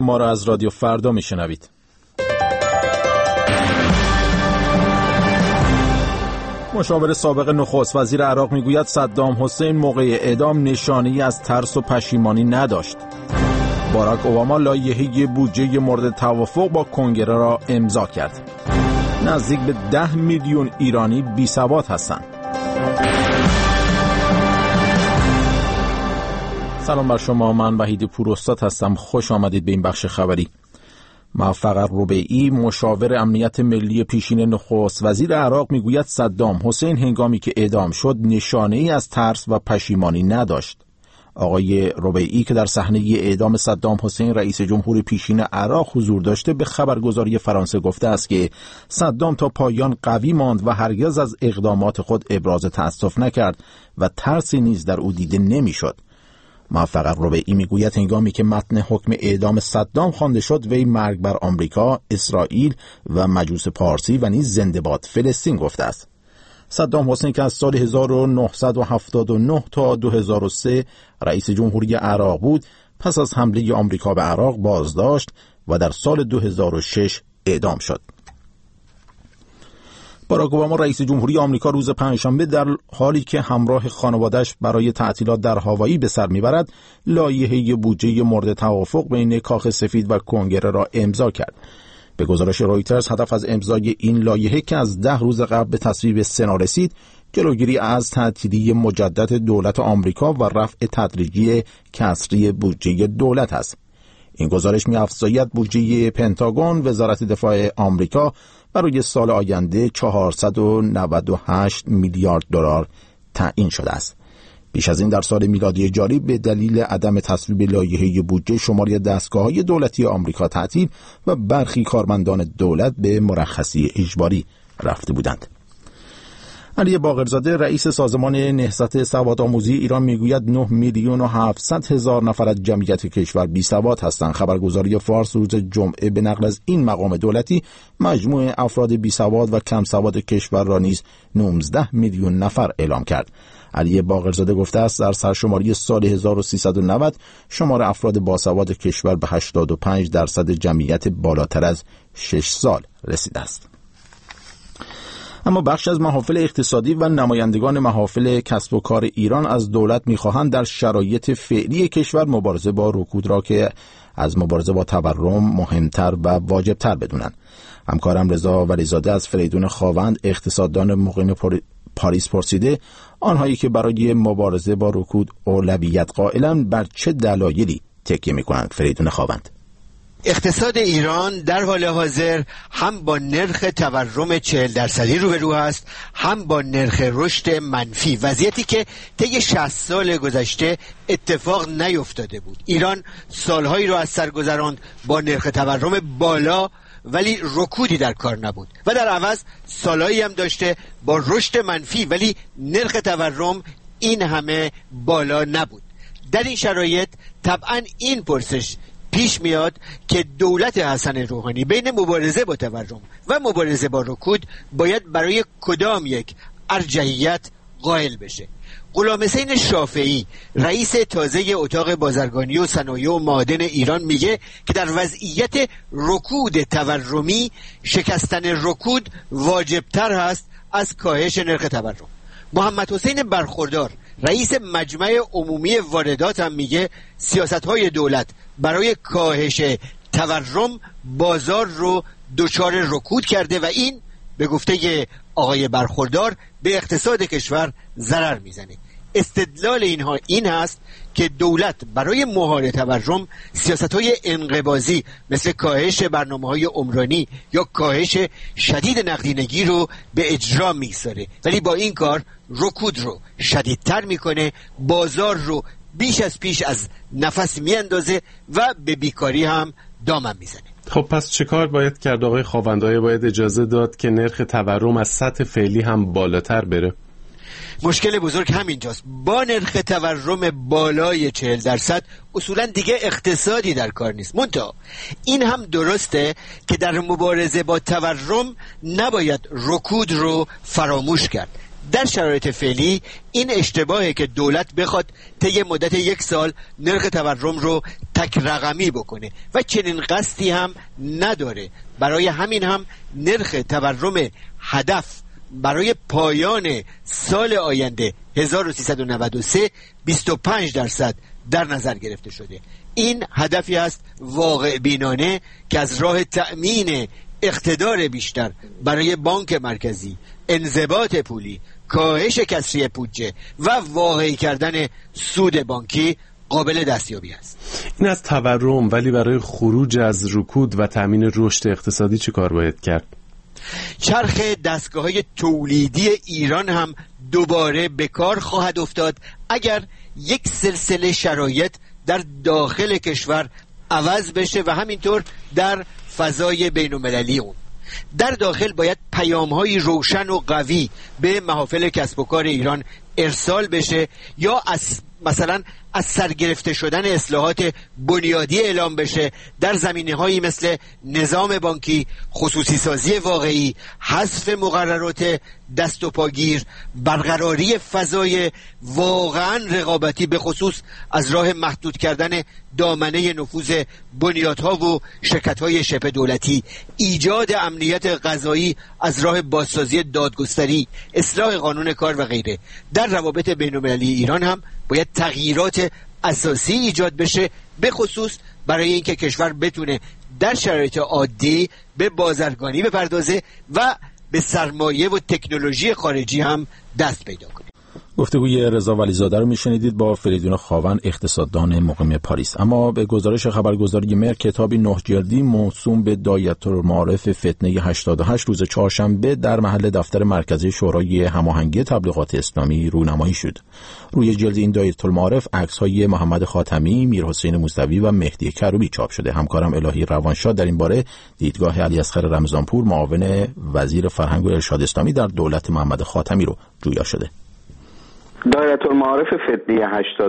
ما را از رادیو فردا میشنوید. مشاور سابق نخست وزیر عراق میگوید صدام حسین موقع اعدام نشانه‌ای از ترس و پشیمانی نداشت. باراک اوباما لایحه بودجه مورد توافق با کنگره را امضا کرد. نزدیک به 10 میلیون ایرانی بی‌سواد هستند. سلام بر شما، من وحید پوراستاد هستم. خوش آمدید به این بخش خبری. موفق الربیعی مشاور امنیت ملی پیشین نخست وزیر عراق میگوید صدام حسین هنگامی که اعدام شد نشانه‌ای از ترس و پشیمانی نداشت. آقای ربیعی که در صحنه اعدام صدام حسین رئیس جمهور پیشین عراق حضور داشته به خبرگزاری فرانسه گفته است که صدام تا پایان قوی ماند و هرگز از اقدامات خود ابراز تأسف نکرد و ترسی نیز در او دیده نمیشد. موفق الربیعی میگوید هنگامی که متن حکم اعدام صدام خوانده شد وی مرگ بر آمریکا، اسرائیل و مجوس پارسی و نیز زنده باد فلسطین گفته است. صدام حسین که از سال 1979 تا 2003 رئیس جمهوری عراق بود، پس از حمله آمریکا به عراق بازداشت و در سال 2006 اعدام شد. باراک اوباما رئیس جمهوری آمریکا روز پنجشنبه در حالی که همراه خانواده‌اش برای تعطیلات در هاوایی به سر میبرد، لایحه بودجه مورد توافق بین کاخ سفید و کنگره را امضا کرد. به گزارش رویترز هدف از امضای این لایحه که از 10 روز قبل به تصویب سنا رسید، جلوگیری از تعطیلی مجدد دولت آمریکا و رفع تدریجی کسری بودجه دولت است. این گزارش می‌افزاید بودجه پنتاگون وزارت دفاع آمریکا برای سال آینده 498 میلیارد دلار تعیین شده است. بیش از این در سال میلادی جاری به دلیل عدم تصویب لایحه بودجه شماری دستگاه‌های دولتی آمریکا تعطیل و برخی کارمندان دولت به مرخصی اجباری رفته بودند. علی باقرزاده رئیس سازمان نهضت سوادآموزی ایران میگوید 9 میلیون و 700 هزار نفر از جمعیت کشور بی‌سواد هستند. خبرگزاری فارس روز جمعه به نقل از این مقام دولتی مجموع افراد بی‌سواد و کم سواد کشور را نیز 19 میلیون نفر اعلام کرد. علی باقرزاده گفته است در سرشماری سال 1390 شمار افراد باسواد کشور به 85% جمعیت بالاتر از 6 سال رسیده است. اما بخش از محافل اقتصادی و نمایندگان محافل کسب و کار ایران از دولت می‌خواهند در شرایط فعلی کشور مبارزه با رکود را که از مبارزه با تورم مهمتر و واجبتر بدونند. همکارم رضا ولیزاده از فریدون خاوند اقتصاددان مقیم پاریس پرسیده آنهایی که برای مبارزه با رکود اولویت قائلند بر چه دلایلی تکیه می‌کنند. فریدون خاوند: اقتصاد ایران در حال حاضر هم با نرخ تورم 40% روبرو است، هم با نرخ رشد منفی، وضعیتی که طی 60 سال گذشته اتفاق نیفتاده بود. ایران سالهایی را از سر گذراند با نرخ تورم بالا ولی رکودی در کار نبود و در عوض سالهایی هم داشته با رشد منفی ولی نرخ تورم این همه بالا نبود. در این شرایط طبعا این پرسش پیش میاد که دولت حسن روحانی بین مبارزه با تورم و مبارزه با رکود باید برای کدام یک ارجحیت قائل بشه. غلام حسین شافعی رئیس تازه اتاق بازرگانی و صنایع و معادن ایران میگه که در وضعیت رکود تورمی شکستن رکود واجبتر هست از کاهش نرخ تورم. محمد حسین برخوردار رئیس مجمع عمومی واردات هم میگه سیاست‌های دولت برای کاهش تورم بازار رو دچار رکود کرده و این به گفته آقای برخوردار به اقتصاد کشور ضرر میزنه. استدلال اینها این هست که دولت برای مهار تورم سیاست‌های انقباضی مثل کاهش برنامه‌های عمرانی یا کاهش شدید نقدینگی رو به اجرا می‌گذاره، ولی با این کار رکود رو شدیدتر میکنه، بازار رو بیش از پیش از نفس میاندازه و به بیکاری هم دامن میزنه. خب پس چه کار باید کرد آقای خاوندآیا؟ باید اجازه داد که نرخ تورم از سطح فعلی هم بالاتر بره؟ مشکل بزرگ همینجاست. با نرخ تورم بالای 40% اصولا دیگه اقتصادی در کار نیست. منتها این هم درسته که در مبارزه با تورم نباید رکود رو فراموش کرد. در شرایط فعلی این اشتباهه که دولت بخواد طی مدت 1 سال نرخ تورم رو تک رقمی بکنه و چنین قصدی هم نداره. برای همین هم نرخ تورم هدف برای پایان سال آینده 1393 25% در نظر گرفته شده. این هدفی است واقع بینانه که از راه تأمین اقتدار بیشتر برای بانک مرکزی، انضباط پولی، کاهش کسری بودجه و واقعی کردن سود بانکی قابل دستیابی است. این از تورم، ولی برای خروج از رکود و تأمین رشد اقتصادی چه کار باید کرد؟ چرخ دستگاه‌های تولیدی ایران هم دوباره به کار خواهد افتاد اگر یک سلسله شرایط در داخل کشور عوض بشه و همینطور در فضای بین‌المللی اون. در داخل باید پیام‌های روشن و قوی به محافل کسب و کار ایران ارسال بشه یا مثلا از سرگرفته شدن اصلاحات بنیادی اعلام بشه در زمینه‌هایی مثل نظام بانکی، خصوصی سازی واقعی، حذف مقررات دست و پاگیر، برقراری فضای واقعا رقابتی به خصوص از راه محدود کردن دامنه نفوذ بنیادها و شرکت‌های شبه دولتی، ایجاد امنیت غذایی از راه بازسازی دادگستری، اصلاح قانون کار و غیره. در روابط بین‌المللی ایران هم باید تغییرات اساسی ایجاد بشه، به خصوص برای اینکه کشور بتونه در شرایط عادی به بازرگانی بپردازه و به سرمایه و تکنولوژی خارجی هم دست پیدا کنه. گفتگوی رضا ولیزاده رو میشنیدید با فریدون خاون، اقتصاددان مقیم پاریس. اما به گزارش خبرگزاری مر، کتابی 9 جلدی موسوم به دایرةالمعارف فتنه 88 روز چهارشنبه در محل دفتر مرکزی شورای هماهنگی تبلیغات اسلامی رونمایی شد. روی جلد این دایرةالمعارف عکس‌های محمد خاتمی، میرحسین موسوی و مهدی کروبی چاپ شده. همکارم الهی روانشاد در این باره دیدگاه علیاصغر رمضانپور، معاون وزیر فرهنگ و ارشاد اسلامی در دولت محمد خاتمی رو جویا شده. دایرةالمعارف فتنه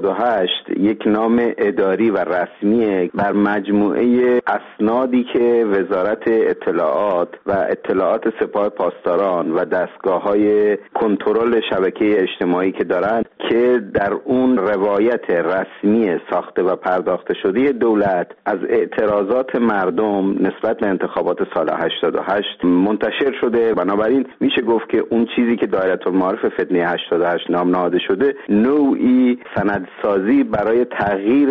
88 یک نام اداری و رسمی بر مجموعه اسنادی که وزارت اطلاعات و اطلاعات سپاه پاسداران و دستگاه‌های کنترل شبکه اجتماعی که دارند که در اون روایت رسمی ساخته و پرداخته شده دولت از اعتراضات مردم نسبت به انتخابات سال 88 منتشر شده. بنابراین میشه گفت که اون چیزی که دایرةالمعارف فتنه 88 نام نهاده شده نوعی سندسازی برای تغییر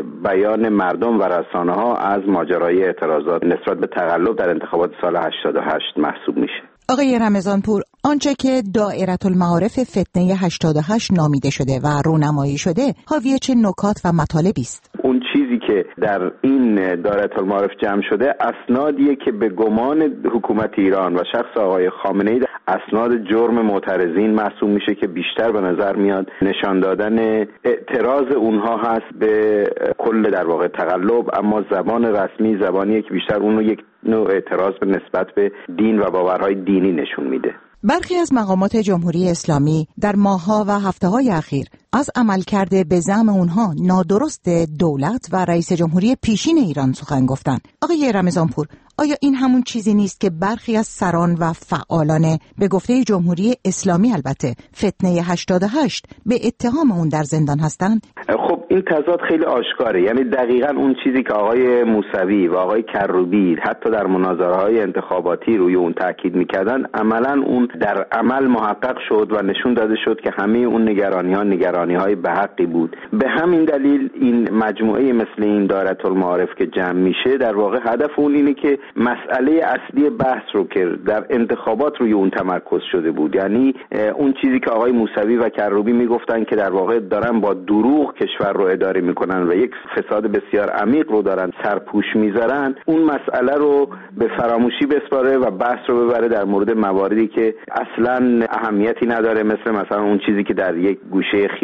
بیان مردم و رسانه‌ها از ماجرای اعتراضات نسبت به تقلب در انتخابات سال 88 محسوب میشه. آقای رمضانپور، آنچه که دایرةالمعارف فتنه 88 نامیده شده و رونمایی شده حاوی چه نکات و مطالبی است؟ اون چیزی که در این دایرةالمعارف جمع شده اسنادیه که به گمان حکومت ایران و شخص آقای خامنه‌ای اسناد جرم معترضین محسوب میشه که بیشتر به نظر میاد نشان دادن اعتراض اونها هست به کل در واقع تقلب، اما زبان رسمی زبانیه که بیشتر اونو یک نوع اعتراض به نسبت به دین و باورهای دینی نشون میده. برخی از مقامات جمهوری اسلامی در ماه‌ها و هفته‌های اخیر از عملکرد به زعم اونها نادرست دولت و رئیس جمهوری پیشین ایران سخن گفتند. آقای رمضانپور، آیا این همون چیزی نیست که برخی از سران و فعالان به گفته جمهوری اسلامی البته فتنه 88 به اتهام اون در زندان هستند؟ خب این تضاد خیلی آشکاره. یعنی دقیقاً اون چیزی که آقای موسوی و آقای کروبی حتی در مناظره‌های انتخاباتی روی اون تاکید می‌کردن، عملاً اون در عمل محقق شد و نشون داده شد که همه اون نگرانی‌های به حقی بود. به همین دلیل این مجموعه مثل این دایرةالمعارف که جمع میشه در واقع هدف اون اینه که مسئله اصلی بحث رو که در انتخابات روی اون تمرکز شده بود، یعنی اون چیزی که آقای موسوی و کروبی میگفتن که در واقع دارن با دروغ کشور رو اداره میکنن و یک فساد بسیار عمیق رو دارن سرپوش میذارن، اون مسئله رو به فراموشی بسپاره و بحث رو ببره در مورد مواردی که اصلا اهمیتی نداره، مثلا اون چیزی که در یک گوشه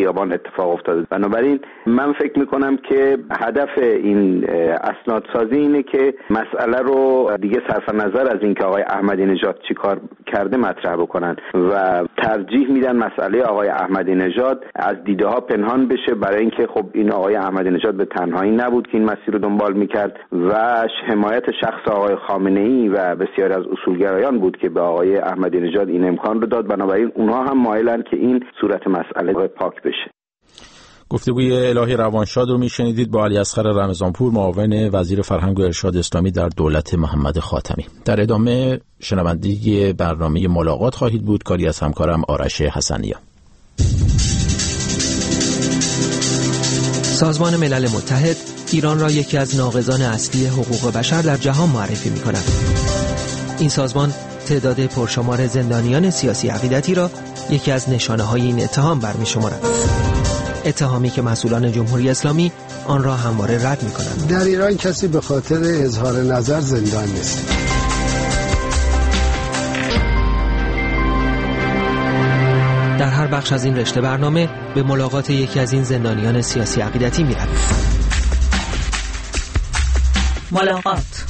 خیابان اتفاق افتاده. بنابراین من فکر میکنم که هدف این اسنادسازی اینه که مسئله رو دیگه صرف نظر از اینکه آقای احمدی نژاد چی کار کرده مطرح بکنن و ترجیح میدن مسئله آقای احمدی نژاد از دیده ها پنهان بشه، برای اینکه خب این آقای احمدی نژاد به تنهایی نبود که این مسیر رو دنبال میکرد و حمایت شخص آقای خامنه‌ای و بسیاری از اصولگرایان بود که به آقای احمدی نژاد این امکان رو داد. بنابراین اونها هم مایلن که این صورت مسئله پاک بشه. گفتگوی الهی روانشاد رو میشنیدید با علی اصغر رمضانپور، معاون وزیر فرهنگ و ارشاد اسلامی در دولت محمد خاتمی. در ادامه شنوندگی برنامه ملاقات خواهید بود، کاری از همکارم آرش حسنیه. سازمان ملل متحد ایران را یکی از ناقضان اصلی حقوق بشر در جهان معرفی می‌کند. این سازمان تعداد پرشمار زندانیان سیاسی عقیدتی را یکی از نشانه‌های این اتهام برمی‌شمارد. اتهامی که مسئولان جمهوری اسلامی آن را همواره رد می‌کنند. در ایران کسی به خاطر اظهار نظر زندان نیست. در هر بخش از این رشته برنامه به ملاقات یکی از این زندانیان سیاسی عقیدتی می‌رویم. ملاقات.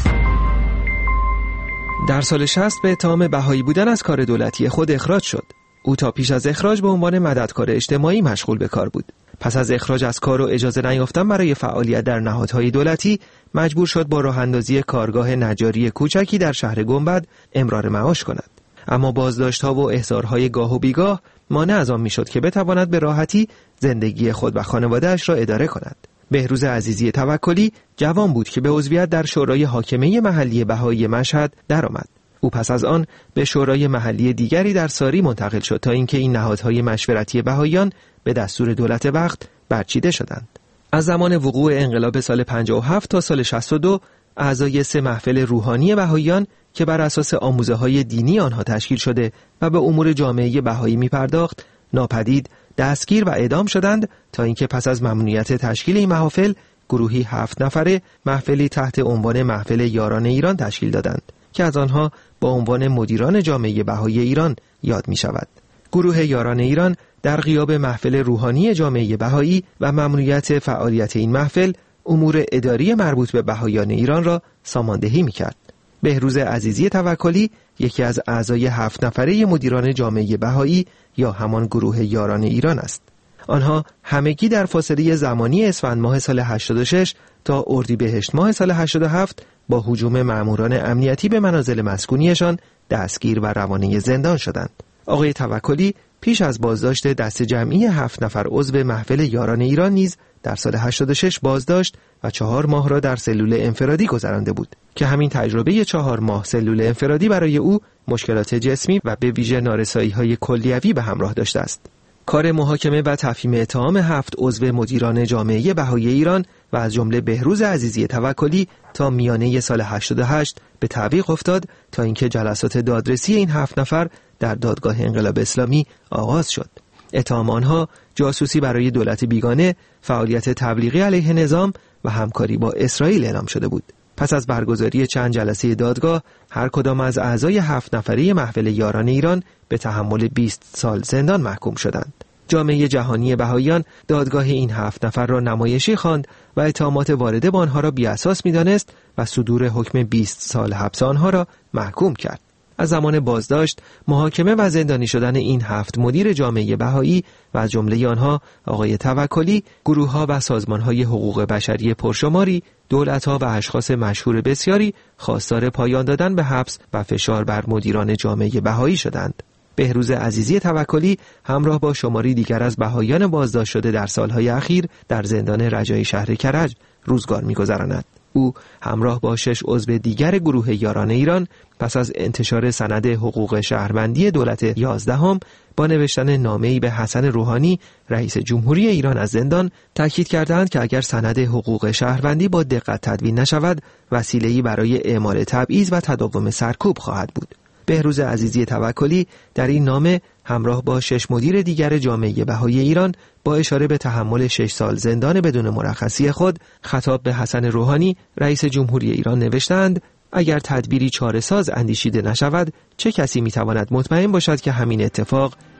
در سال 60 به اتهام بهایی بودن از کار دولتی خود اخراج شد. او تا پیش از اخراج به عنوان مددکار اجتماعی مشغول به کار بود. پس از اخراج از کار و اجازه نیافتن برای فعالیت در نهادهای دولتی، مجبور شد با راه اندازی کارگاه نجاری کوچکی در شهر گنبد امرار معاش کند. اما بازداشت‌ها و احضارهای گاه و بیگاه مانع از آن میشد که بتواند به راحتی زندگی خود و خانواده‌اش را اداره کند. بهروز عزیزی توکلی جوان بود که به عضویت در شورای حاکمه محلی بهایی مشهد درآمد. او پس از آن به شورای محلی دیگری در ساری منتقل شد تا اینکه این نهادهای مشورتی بهاییان به دستور دولت وقت برچیده شدند. از زمان وقوع انقلاب سال 57 تا سال 62 اعضای 3 محفل روحانی بهاییان که بر اساس آموزه‌های دینی آنها تشکیل شده و به امور جامعه بهایی می‌پرداخت، ناپدید، دستگیر و اعدام شدند تا اینکه پس از ممنوعیت تشکیل این محافل، گروهی 7 نفره محفلی تحت عنوان محفل یاران ایران تشکیل دادند که از آنها با عنوان مدیران جامعه بهایی ایران یاد می شود. گروه یاران ایران در غیاب محفل روحانی جامعه بهایی و ممنوعیت فعالیت این محفل، امور اداری مربوط به بهایان ایران را ساماندهی می کرد. بهروز عزیزی توکلی یکی از اعضای 7 نفره مدیران جامعه بهایی یا همان گروه یاران ایران است. آنها همگی در فاصله زمانی اسفند ماه سال 86 تا اردیبهشت ماه سال 87 با هجوم ماموران امنیتی به منازل مسکونیشان دستگیر و روانه زندان شدند. آقای توکلی پیش از بازداشت دست جمعی 7 نفر عضو محفل یاران ایران نیز در سال 86 بازداشت و 4 ماه را در سلول انفرادی گذرانده بود که همین تجربه 4 ماه سلول انفرادی برای او مشکلات جسمی و به ویژه نارسایی‌های کلیوی به همراه داشته است. کار محاکمه و تفهیم اتهام 7 عضو مدیران جامعه بهایی ایران و از جمله بهروز عزیزی توکلی تا میانه سال 88 به تعویق افتاد تا اینکه جلسات دادرسی این 7 نفر در دادگاه انقلاب اسلامی آغاز شد. اتهام آنها جاسوسی برای دولت بیگانه، فعالیت تبلیغی علیه نظام و همکاری با اسرائیل اعلام شده بود. پس از برگزاری چند جلسه دادگاه، هر کدام از اعضای 7 نفره محفل یاران ایران به تحمل 20 سال زندان محکوم شدند. جامعه جهانی بهاییان دادگاه این 7 نفر را نمایشی خواند و اتهامات وارده به آنها را بی‌اساس می‌دانست و صدور حکم 20 سال حبس آنها را محکوم کرد. از زمان بازداشت، محاکمه و زندانی شدن این 7 مدیر جامعه بهایی و از جمله آنها آقای توکلی، گروه‌ها و سازمان‌های حقوق بشری پرشماری، دولت‌ها و اشخاص مشهور بسیاری خواستار پایان دادن به حبس و فشار بر مدیران جامعه بهایی شدند. بهروز عزیزی توکلی همراه با شماری دیگر از بهاییان بازداشت شده در سالهای اخیر در زندان رجایی شهر کرج روزگار می‌گذراند. او همراه با 6 عضو دیگر گروه یاران ایران پس از انتشار سند حقوق شهروندی دولت 11 با نوشتن نامه‌ای به حسن روحانی رئیس جمهوری ایران از زندان تاکید کردند که اگر سند حقوق شهروندی با دقت تدوین نشود وسیله‌ای برای اعمال تبعیض و تداوم سرکوب خواهد بود. بهروز عزیزی توکلی در این نامه همراه با 6 مدیر دیگر جامعه بهایی ایران با اشاره به تحمل 6 سال زندان بدون مرخصی خود خطاب به حسن روحانی رئیس جمهوری ایران نوشتند: اگر تدبیری چاره‌ساز اندیشیده نشود چه کسی میتواند مطمئن باشد که همین اتفاق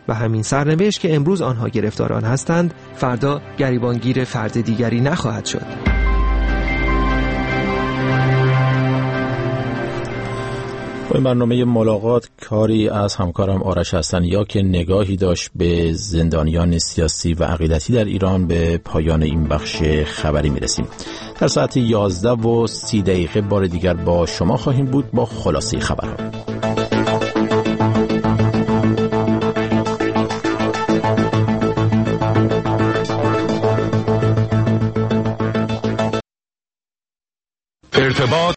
و همین سرنوشت که امروز آنها گرفتاران هستند فردا گریبانگیر فرد دیگری نخواهد شد. با این برنامه ملاقات کاری از همکارم آرش حسنیا که نگاهی داشت به زندانیان سیاسی و عقیدتی در ایران به پایان این بخش خبری میرسیم. در ساعت 11:30 بار دیگر با شما خواهیم بود با خلاصه خبرها.